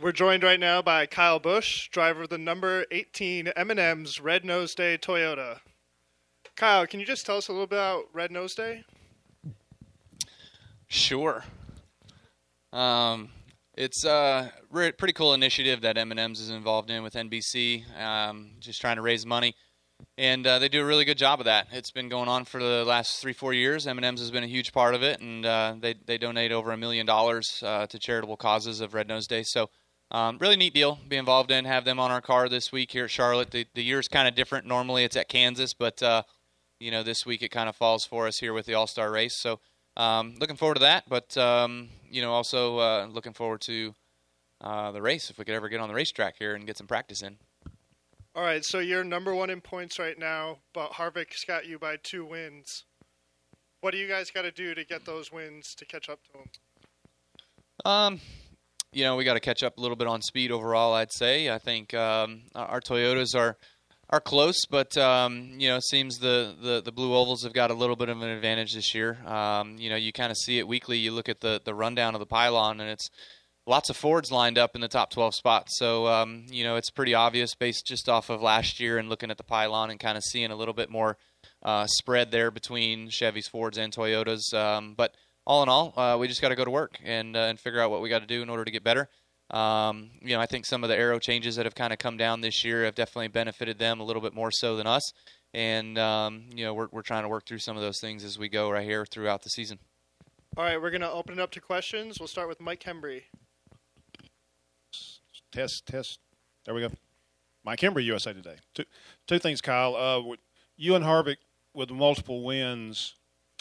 We're joined right now by Kyle Busch, driver of the number 18 M&M's Red Nose Day Toyota. Kyle, can you just tell us a little bit about Red Nose Day? Sure. It's a pretty cool initiative that M&M's is involved in with NBC, just trying to raise money. And they do a really good job of that. It's been going on for the last 3-4 years. M&M's has been a huge part of it, and they donate over $1 million to charitable causes of Red Nose Day. So really neat deal to be involved in, have them on our car this week here at Charlotte. The year's kind of different. Normally it's at Kansas, but this week it kind of falls for us here with the All-Star race. So looking forward to that, but also looking forward to the race if we could ever get on the racetrack here and get some practice in. All right, so you're number one in points right now, but Harvick's got you by 2 wins. What do you guys got to do to get those wins to catch up to him? We got to catch up a little bit on speed overall, I'd say. I think our Toyotas are close, but it seems the Blue Ovals have got a little bit of an advantage this year. You kind of see it weekly. You look at the rundown of the pylon, and it's lots of Fords lined up in the top 12 spots. So, it's pretty obvious based just off of last year and looking at the pylon and kind of seeing a little bit more spread there between Chevys, Fords, and Toyotas. But all in all, we just got to go to work and figure out what we got to do in order to get better. I think some of the aero changes that have kind of come down this year have definitely benefited them a little bit more so than us. And, we're trying to work through some of those things as we go right here throughout the season. All right, we're going to open it up to questions. We'll start with Mike Hembry. Test. There we go. Mike Hembry, USA Today. Two things, Kyle. You and Harvick with multiple wins,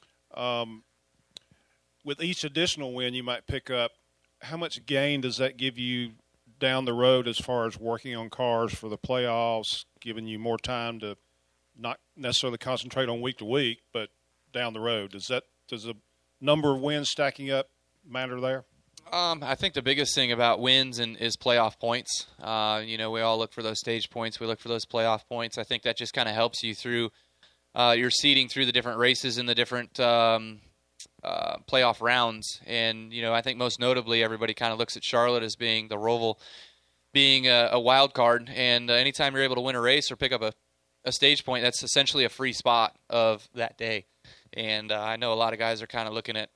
with each additional win you might pick up, how much gain does that give you down the road as far as working on cars for the playoffs, giving you more time to not necessarily concentrate on week to week, but down the road? Does the number of wins stacking up matter there? I think the biggest thing about wins is playoff points. We all look for those stage points. We look for those playoff points. I think that just kind of helps you through your seeding through the different races and the different playoff rounds. And, I think most notably everybody kind of looks at Charlotte as being the Roval, being a wild card. And anytime you're able to win a race or pick up a stage point, that's essentially a free spot of that day. And I know a lot of guys are kind of looking at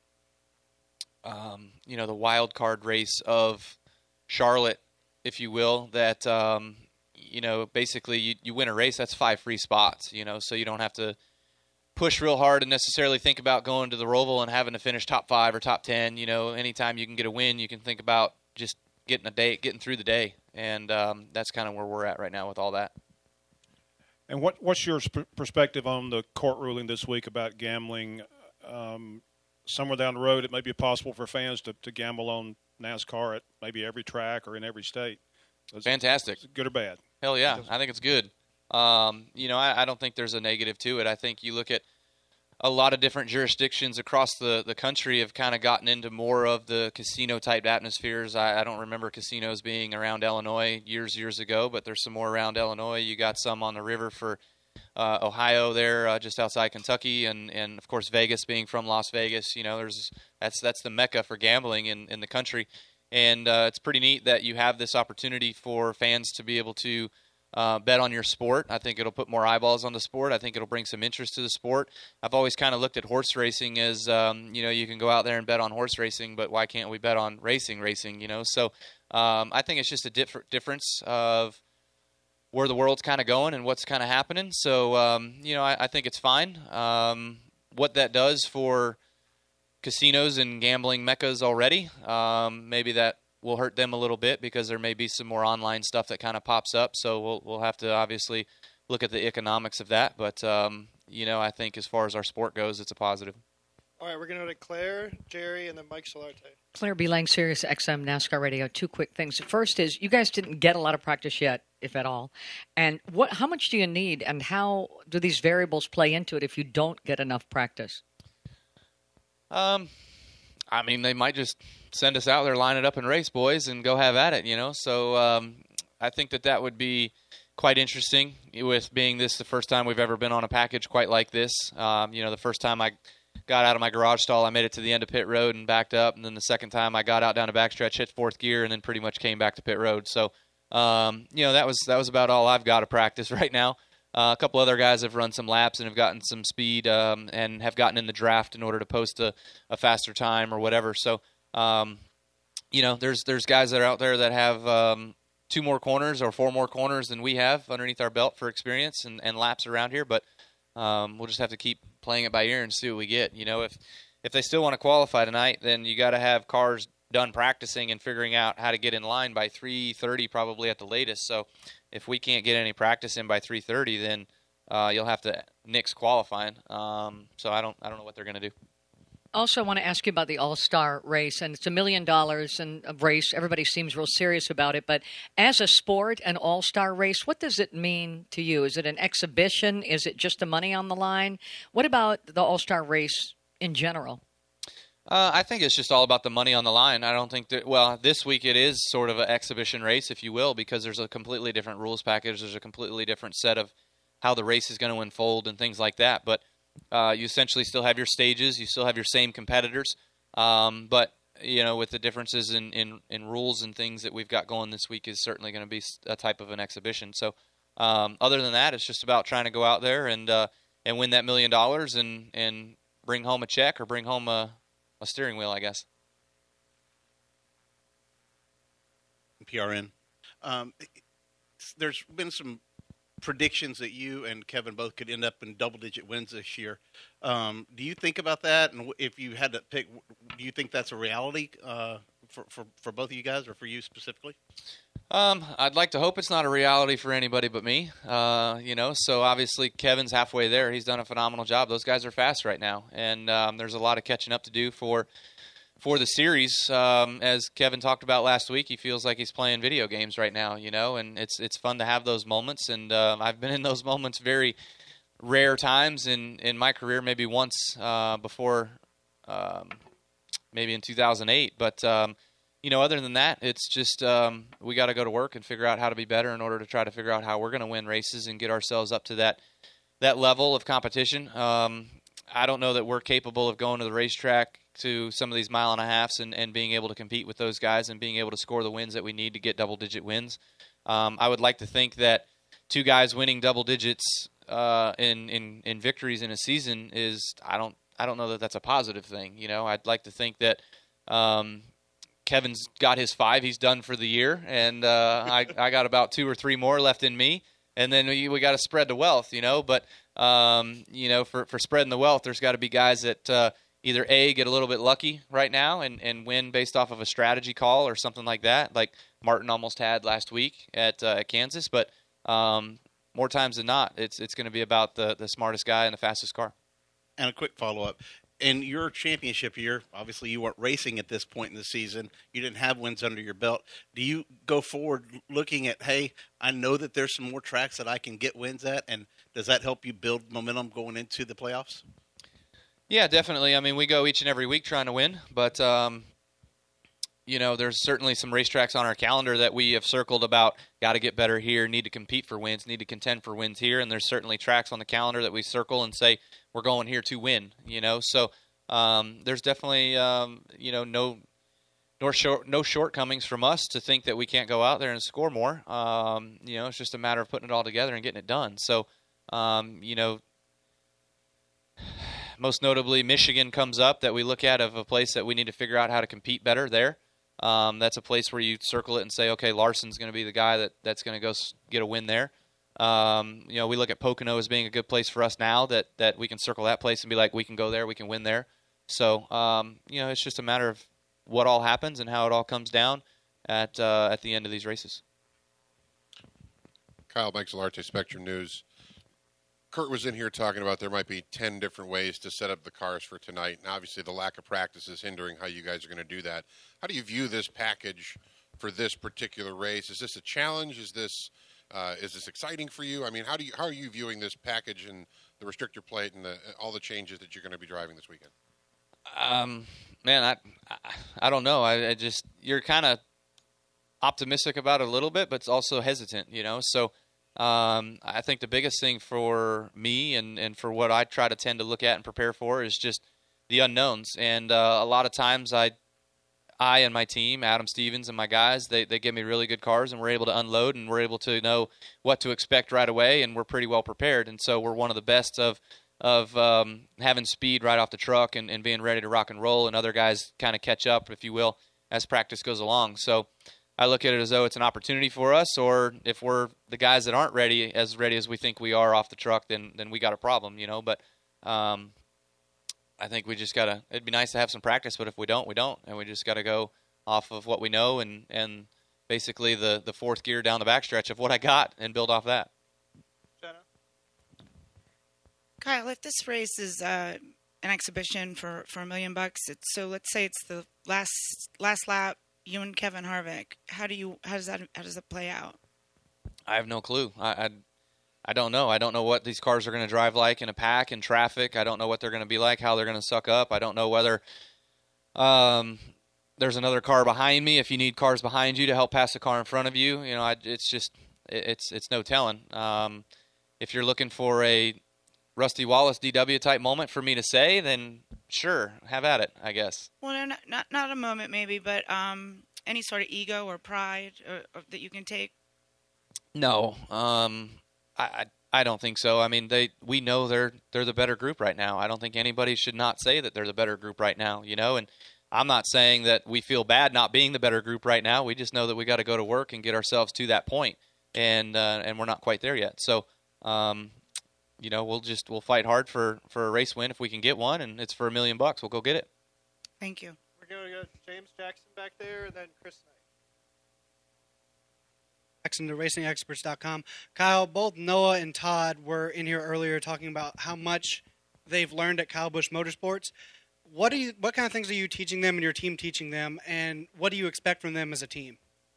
the wild card race of Charlotte, if you will, that, basically you win a race, that's 5 free spots, so you don't have to push real hard and necessarily think about going to the Roval and having to finish top 5 or top 10. Anytime you can get a win, you can think about just getting through the day. And that's kind of where we're at right now with all that. And what's your perspective on the court ruling this week about gambling? Somewhere down the road, it may be possible for fans to gamble on NASCAR at maybe every track or in every state. Fantastic. Is it good or bad? Hell yeah. I think it's good. I don't think there's a negative to it. I think you look at a lot of different jurisdictions across the country have kind of gotten into more of the casino-type atmospheres. I don't remember casinos being around Illinois years ago, but there's some more around Illinois. You got some on the river for Ohio there, just outside Kentucky, and of course Vegas, being from Las Vegas, that's the mecca for gambling in the country, and it's pretty neat that you have this opportunity for fans to be able to bet on your sport. I think it'll put more eyeballs on the sport. I think it'll bring some interest to the sport. I've always kind of looked at horse racing as, you can go out there and bet on horse racing, but why can't we bet on racing? So I think it's just a difference of where the world's kind of going and what's kind of happening. So, I think it's fine. What that does for casinos and gambling meccas already, maybe that will hurt them a little bit because there may be some more online stuff that kind of pops up. So we'll have to obviously look at the economics of that. But, I think as far as our sport goes, it's a positive. All right, we're going to go to Claire, Jerry, and then Mike Solarte. Claire B. Lang, Sirius XM NASCAR Radio. 2 quick things. First is, you guys didn't get a lot of practice yet, if at all. And how much do you need, and how do these variables play into it if you don't get enough practice? They might just send us out there, line it up and race, boys, and go have at it, So I think that would be quite interesting, with being this the first time we've ever been on a package quite like this. The first time got out of my garage stall. I made it to the end of pit road and backed up. And then the second time I got out down a backstretch, hit fourth gear, and then pretty much came back to pit road. So, that was about all I've got to practice right now. A couple other guys have run some laps and have gotten some speed and have gotten in the draft in order to post a faster time or whatever. So, there's guys that are out there that have 2 more corners or 4 more corners than we have underneath our belt for experience and laps around here. But we'll just have to keep playing it by ear and see what we get. If they still want to qualify tonight, then you got to have cars done practicing and figuring out how to get in line by 3:30 probably at the latest. So if we can't get any practice in by 3:30, then you'll have to nix qualifying. So I don't know what they're going to do. Also, I want to ask you about the All-Star race, and it's $1 million and a race. Everybody seems real serious about it, but as a sport, an All-Star race, what does it mean to you? Is it an exhibition? Is it just the money on the line? What about the All-Star race in general? I think it's just all about the money on the line. I don't think that, this week it is sort of an exhibition race, if you will, because there's a completely different rules package. There's a completely different set of how the race is going to unfold and things like that. But you essentially still have your stages. You still have your same competitors. But, with the differences in rules and things that we've got going this week is certainly going to be a type of an exhibition. So other than that, it's just about trying to go out there and win that $1 million and bring home a check or bring home a steering wheel, I guess. PRN. There's been some predictions that you and Kevin both could end up in double-digit wins this year. Do you think about that? And if you had to pick, do you think that's a reality for both of you guys or for you specifically? I'd like to hope it's not a reality for anybody but me. So obviously Kevin's halfway there. He's done a phenomenal job. Those guys are fast right now, and there's a lot of catching up to do for the series. As Kevin talked about last week, he feels like he's playing video games right now, and it's fun to have those moments. And I've been in those moments very rare times in my career, maybe once before, maybe in 2008. But other than that, it's just we got to go to work and figure out how to be better in order to try to figure out how we're going to win races and get ourselves up to that level of competition. I don't know that we're capable of going to the racetrack to some of these 1.5 miles and being able to compete with those guys and being able to score the wins that we need to get double-digit wins. I would like to think that 2 guys winning double digits in victories in a season is I don't know that that's a positive thing. I'd like to think that Kevin's got his 5 he's done for the year, and I got about 2 or 3 more left in me, and then we got to spread the wealth, But for spreading the wealth, there's got to be guys that either A, get a little bit lucky right now and win based off of a strategy call or something like that, like Martin almost had last week at Kansas. But more times than not, it's going to be about the smartest guy and the fastest car. And a quick follow-up. In your championship year, obviously you weren't racing at this point in the season. You didn't have wins under your belt. Do you go forward looking at, hey, I know that there's some more tracks that I can get wins at, and does that help you build momentum going into the playoffs? Yeah, definitely. I mean, we go each and every week trying to win, but there's certainly some racetracks on our calendar that we have circled about, got to get better here, need to compete for wins, need to contend for wins here, and there's certainly tracks on the calendar that we circle and say, we're going here to win, So there's definitely, no shortcomings from us to think that we can't go out there and score more. It's just a matter of putting it all together and getting it done. So, most notably, Michigan comes up that we look at of a place that we need to figure out how to compete better there. That's a place where you circle it and say, okay, Larson's going to be the guy that's going to go get a win there. We look at Pocono as being a good place for us now that we can circle that place and be like, we can go there, we can win there. So, it's just a matter of what all happens and how it all comes down at the end of these races. Kyle Manxolarte, Spectrum News. Kurt was in here talking about there might be 10 different ways to set up the cars for tonight, and obviously the lack of practice is hindering how you guys are going to do that. How do you view this package for this particular race? Is this a challenge? Is this exciting for you? I mean, how are you viewing this package and the restrictor plate and all the changes that you're going to be driving this weekend? Man, I don't know. I just you're kind of optimistic about it a little bit, but also hesitant, So I think the biggest thing for me and for what I try to tend to look at and prepare for is just the unknowns. And a lot of times I and my team, Adam Stevens and my guys, they give me really good cars, and we're able to unload, and we're able to know what to expect right away, and we're pretty well prepared. And so we're one of the best of having speed right off the truck and being ready to rock and roll, and other guys kind of catch up, if you will, as practice goes along. So I look at it as though it's an opportunity for us, or if we're the guys that aren't ready as we think we are off the truck, then we got a problem, But I think we just gotta. It'd be nice to have some practice, but if we don't, we don't, and we just gotta go off of what we know and basically the fourth gear down the backstretch of what I got and build off that. Jenna? Kyle, if this race is an exhibition for $1 million, so let's say it's the last lap, you and Kevin Harvick. How does it play out? I have no clue. I don't know. I don't know what these cars are going to drive like in a pack, in traffic. I don't know what they're going to be like, how they're going to suck up. I don't know whether there's another car behind me. If you need cars behind you to help pass the car in front of you, it's no telling. If you're looking for a Rusty Wallace DW type moment for me to say, then sure, have at it, I guess. Well, not a moment maybe, but any sort of ego or pride that you can take. No. I don't think so. I mean, we know they're the better group right now. I don't think anybody should not say that they're the better group right now, And I'm not saying that we feel bad not being the better group right now. We just know that we got to go to work and get ourselves to that point, and we're not quite there yet. So, we'll fight hard for a race win if we can get one, and it's for $1 million. We'll go get it. Thank you. We're going to go James Jackson back there, and then Chris Knight. Jackson to RacingExperts.com. Kyle, both Noah and Todd were in here earlier talking about how much they've learned at Kyle Busch Motorsports. What kind of things are you teaching them and your team teaching them, and what do you expect from them as a team?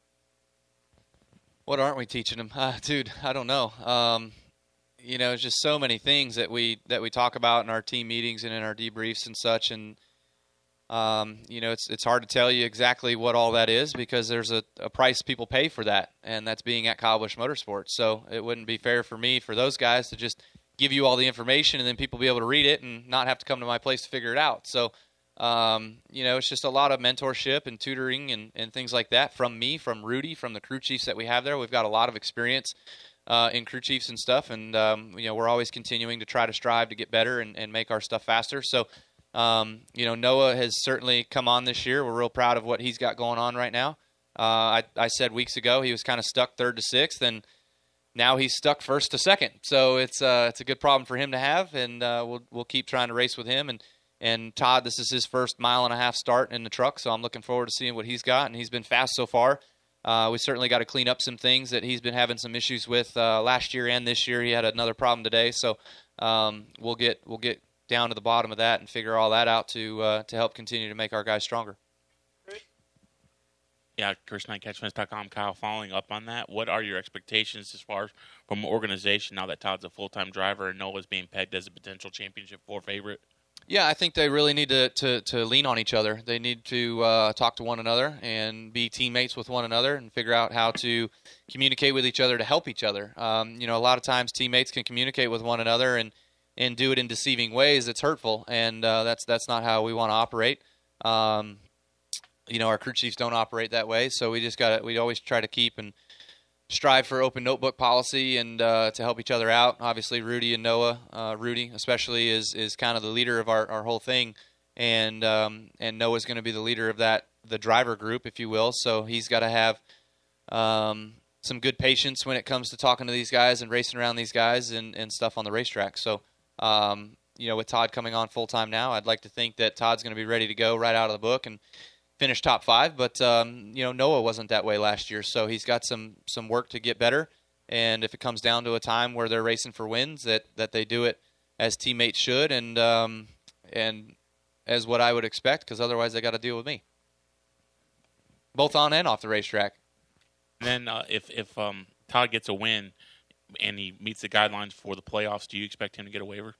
What aren't we teaching them? Dude, I don't know. It's just so many things that we talk about in our team meetings and in our debriefs and such, and it's hard to tell you exactly what all that is because there's a price people pay for that, and that's being at Kyle Busch Motorsports. So it wouldn't be fair for me, for those guys, to just give you all the information and then people be able to read it and not have to come to my place to figure it out. So, it's just a lot of mentorship and tutoring and things like that from me, from Rudy, from the crew chiefs that we have there. We've got a lot of experience in crew chiefs and stuff, and we're always continuing to try to strive to get better and make our stuff faster. So, Noah has certainly come on this year. We're real proud of what he's got going on right now. I said weeks ago he was kind of stuck 3rd to 6th, and now he's stuck 1st to 2nd. So it's a good problem for him to have, and we'll keep trying to race with him. And Todd, this is his first 1.5 mile start in the truck, so I'm looking forward to seeing what he's got, and he's been fast so far. We certainly got to clean up some things that he's been having some issues with last year and this year. He had another problem today, so we'll get down to the bottom of that and figure all that out to help continue to make our guys stronger. Yeah, Chris Knight, CatchFence.com. Kyle, following up on that, what are your expectations as far as from an organization now that Todd's a full-time driver and Noah's being pegged as a potential championship 4 favorite? Yeah, I think they really need to lean on each other. They need to talk to one another and be teammates with one another and figure out how to communicate with each other to help each other. A lot of times teammates can communicate with one another and do it in deceiving ways that's hurtful, and that's not how we want to operate. Our crew chiefs don't operate that way, so we always try to keep and strive for open notebook policy and to help each other out. Obviously, Rudy and Noah, Rudy especially is kind of the leader of our whole thing, and Noah's going to be the leader of the driver group, if you will. So he's got to have some good patience when it comes to talking to these guys and racing around these guys and stuff on the racetrack. So, with Todd coming on full time now, I'd like to think that Todd's going to be ready to go right out of the book and finish top 5, but Noah wasn't that way last year, so he's got some work to get better. And if it comes down to a time where they're racing for wins, that they do it as teammates should, and as what I would expect, because otherwise they got to deal with me, both on and off the racetrack. And then if Todd gets a win and he meets the guidelines for the playoffs, do you expect him to get a waiver?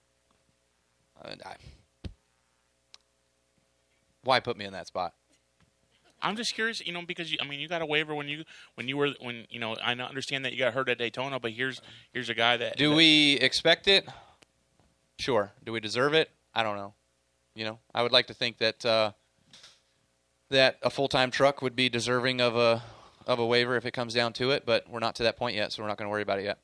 Why put me in that spot? I'm just curious, because you got a waiver when I understand that you got hurt at Daytona, but here's a guy that. Do we expect it? Sure. Do we deserve it? I don't know. I would like to think that that a full-time truck would be deserving of a waiver if it comes down to it, but we're not to that point yet, so we're not going to worry about it yet.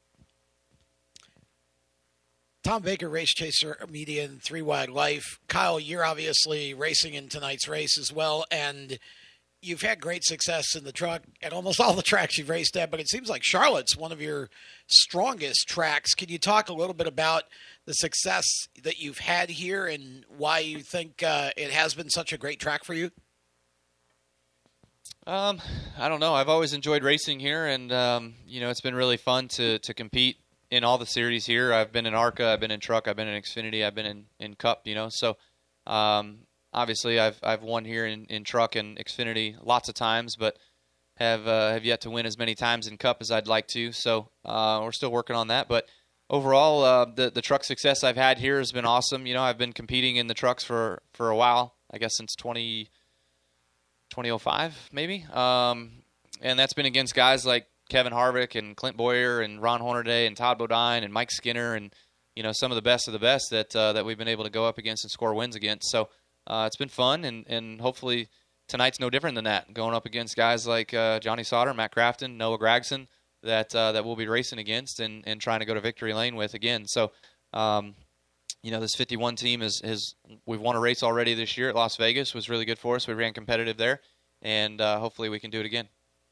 Tom Baker, Race Chaser Media and 3 Wide Life. Kyle, you're obviously racing in tonight's race as well, and you've had great success in the truck at almost all the tracks you've raced at, but it seems like Charlotte's one of your strongest tracks. Can you talk a little bit about the success that you've had here and why you think it has been such a great track for you? I don't know. I've always enjoyed racing here, and it's been really fun to compete in all the series here. I've been in ARCA, I've been in truck, I've been in Xfinity, I've been in Cup. So obviously I've won here in truck and Xfinity lots of times, but have yet to win as many times in Cup as I'd like to. So we're still working on that, but overall the truck success I've had here has been awesome. I've been competing in the trucks for a while, I guess since 2005 maybe, and that's been against guys like Kevin Harvick and Clint Boyer and Ron Hornaday and Todd Bodine and Mike Skinner and some of the best that we've been able to go up against and score wins against. So it's been fun, and hopefully tonight's no different than that. Going up against guys like Johnny Sauter, Matt Crafton, Noah Gragson that we'll be racing against and trying to go to victory lane with again. So this 51 team is we've won a race already this year at Las Vegas. Was really good for us. We ran competitive there, and hopefully we can do it again.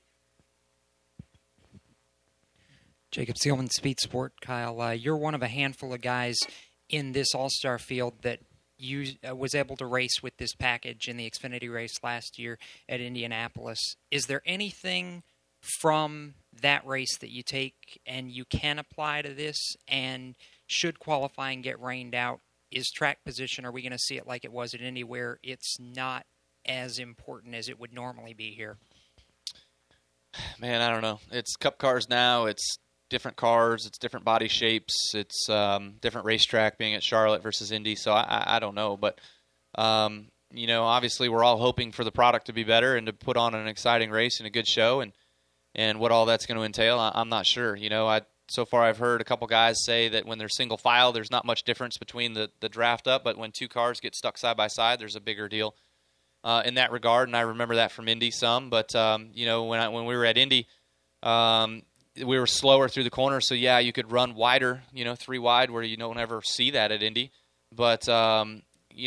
Jacob Seelman, Speed Sport. Kyle, you're one of a handful of guys in this all-star field that you was able to race with this package in the Xfinity race last year at Indianapolis. Is there anything from that race that you take and you can apply to this? And should qualifying get rained out, is track position, are we going to see it like it was at Indy where it's not as important as it would normally be here? Man, I don't know. It's Cup cars now. It's different cars, it's different body shapes, it's different racetrack being at Charlotte versus Indy, so I don't know. But, obviously we're all hoping for the product to be better and to put on an exciting race and a good show, and what all that's going to entail, I'm not sure. So far I've heard a couple guys say that when they're single file, there's not much difference between the draft up, but when two cars get stuck side by side, there's a bigger deal in that regard, and I remember that from Indy some. But, when we were at Indy, we were slower through the corner, so yeah, you could run wider, 3 wide, where you don't ever see that at Indy. But when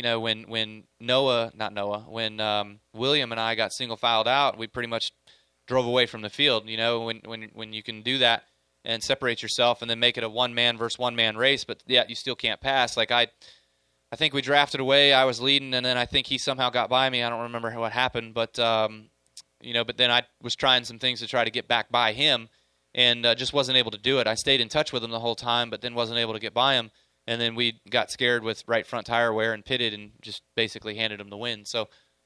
William and I got single filed out, we pretty much drove away from the field. When you can do that and separate yourself and then make it a one-man versus one-man race, but yeah, you still can't pass. Like I think we drafted away. I was leading, and then I think he somehow got by me. I don't remember what happened, but but then I was trying some things to try to get back by him. And just wasn't able to do it. I stayed in touch with him the whole time, but then wasn't able to get by him. And then we got scared with right front tire wear and pitted and just basically handed him the win. So,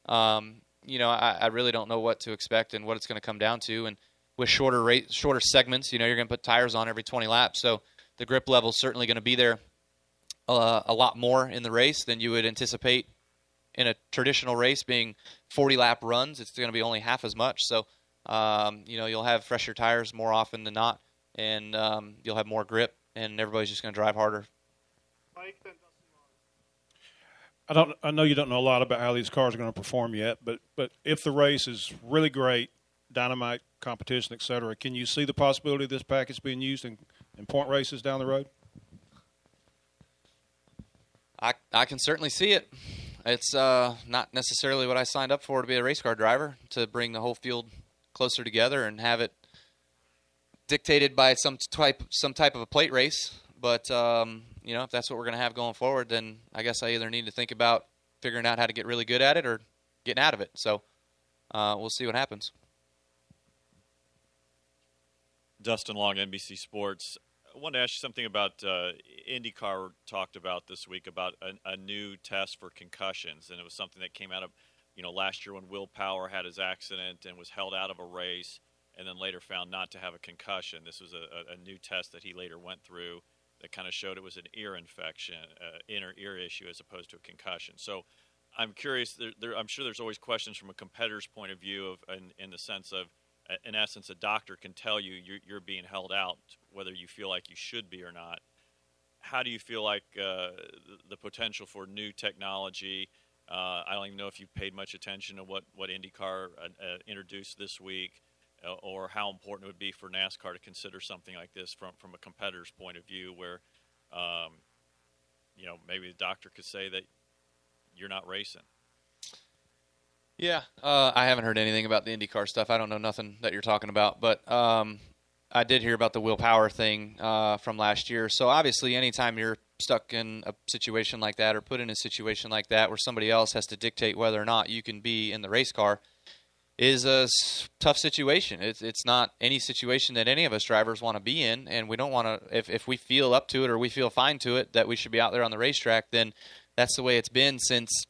I really don't know what to expect and what it's going to come down to. And with shorter segments, you're going to put tires on every 20 laps. So the grip level is certainly going to be there a lot more in the race than you would anticipate in a traditional race being 40-lap runs. It's going to be only half as much. So, you'll have fresher tires more often than not, and you'll have more grip, and everybody's just going to drive harder. Mike, then I know you don't know a lot about how these cars are going to perform yet, but if the race is really great, dynamite competition, et cetera, can you see the possibility of this package being used in point races down the road? I can certainly see it. It's not necessarily what I signed up for to be a race car driver, to bring the whole field closer together and have it dictated by some type of a plate race. But if that's what we're going to have going forward, then I guess I either need to think about figuring out how to get really good at it or getting out of it. So we'll see what happens. Dustin Long, NBC Sports. I wanted to ask you something about IndyCar talked about this week about a new test for concussions, and it was something that came out of last year when Will Power had his accident and was held out of a race and then later found not to have a concussion. This was a new test that he later went through that kind of showed it was an ear infection, inner ear issue, as opposed to a concussion. So I'm curious, I'm sure there's always questions from a competitor's point of view in the sense of, in essence, a doctor can tell you you're being held out, whether you feel like you should be or not. how do you feel like the potential for new technology? I don't even know if you've paid much attention to what IndyCar introduced this week, or how important it would be for NASCAR to consider something like this from a competitor's point of view, where maybe the doctor could say that you're not racing. Yeah, I haven't heard anything about the IndyCar stuff. I don't know nothing that you're talking about, but I did hear about the Will Power thing from last year. So obviously, anytime you're stuck in a situation like that or put in a situation like that where somebody else has to dictate whether or not you can be in the race car is a tough situation. It's not any situation that any of us drivers want to be in, and we don't want to. If we feel up to it or we feel fine to it that we should be out there on the racetrack, then that's the way it's been since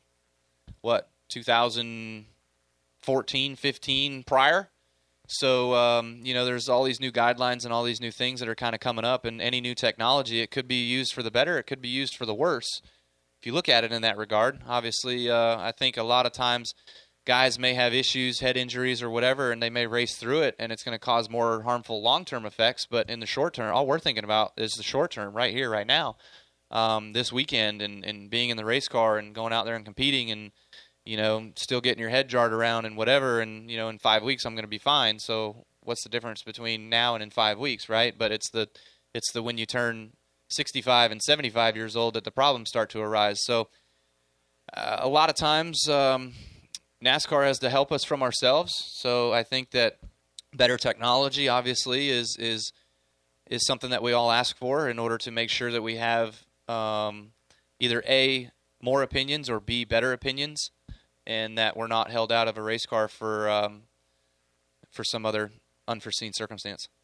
2014, 15 prior. So, there's all these new guidelines and all these new things that are kind of coming up, and any new technology, it could be used for the better, it could be used for the worse. If you look at it in that regard, obviously, I think a lot of times guys may have issues, head injuries or whatever, and they may race through it, and it's going to cause more harmful long-term effects. But in the short term, all we're thinking about is the short term right here, right now, this weekend, and being in the race car and going out there and competing and, still getting your head jarred around and whatever, and, in 5 weeks I'm going to be fine. So what's the difference between now and in 5 weeks, right? But it's the when you turn 65 and 75 years old that the problems start to arise. So a lot of times NASCAR has to help us from ourselves. So I think that better technology obviously is something that we all ask for in order to make sure that we have either A, more opinions, or B, better opinions, and that we're not held out of a race car for some other unforeseen circumstance.